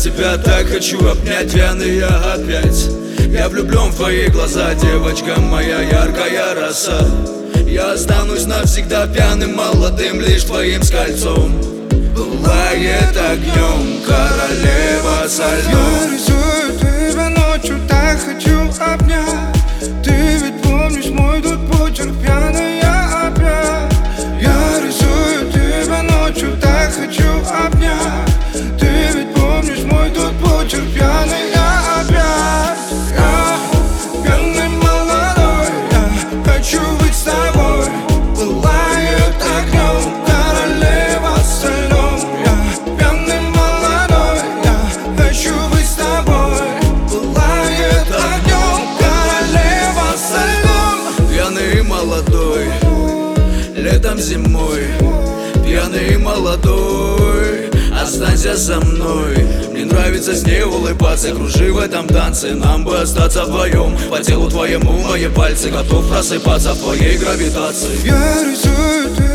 тебя так хочу обнять, пьяный я опять. Я влюблен в твои глаза, девочка моя, яркая роса. Я останусь навсегда пьяным, молодым, лишь твоим скольцом. Пылает огнем королева со льдом. Я рисую тебя ночью, так хочу обнять. Ты ведь помнишь мой тут почерк, пьяный я опять. Я рисую тебя ночью, так хочу обнять. Ты ведь помнишь мой тут почерк, пьяный я опять. Я пьяный молодой, я хочу быть с тобой. Пылает огнем королева со льдом. Я пьяный молодой, я хочу быть с тобой. Пылает огнем королева со льдом. Пьяный молодой, летом зимой. Пьяный молодой, останься со мной. Мне нравится с ней улыбаться, кружи в этом танце. Нам бы остаться вдвоем. По телу твоему мои пальцы, готов просыпаться в твоей гравитации. Я рисую